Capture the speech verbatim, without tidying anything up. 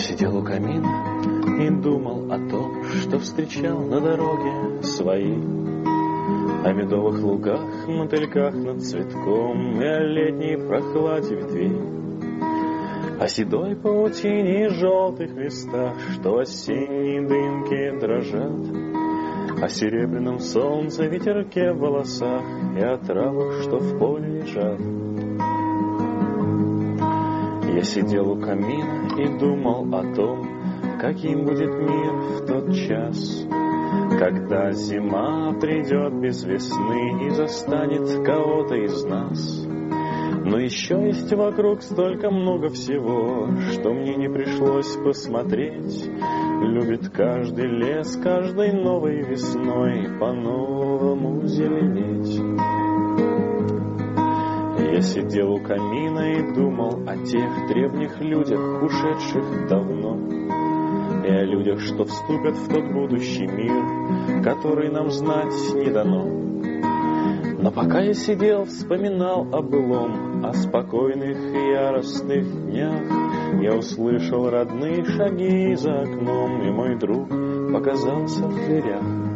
Сидел у камина и думал о том, что встречал на дороге своей, о медовых лугах, мотыльках над цветком и о летней прохладе ветвей, о седой паутине и желтых листах, что в осенней дымке дрожат, о серебряном солнце, ветерке в волосах и о травах, что в поле лежат. Я сидел у камина и думал о том, каким будет мир в тот час, когда зима придет без весны и застанет кого-то из нас. Но еще есть вокруг столько много всего, что мне не пришлось посмотреть. Любит каждый лес каждой новой весной по-новому зеленеть. Я сидел у камина и думал о тех древних людях, ушедших давно, и о людях, что вступят в тот будущий мир, который нам знать не дано. Но пока я сидел, вспоминал о былом, о спокойных и яростных днях, я услышал родные шаги за окном, и мой друг показался в дверях.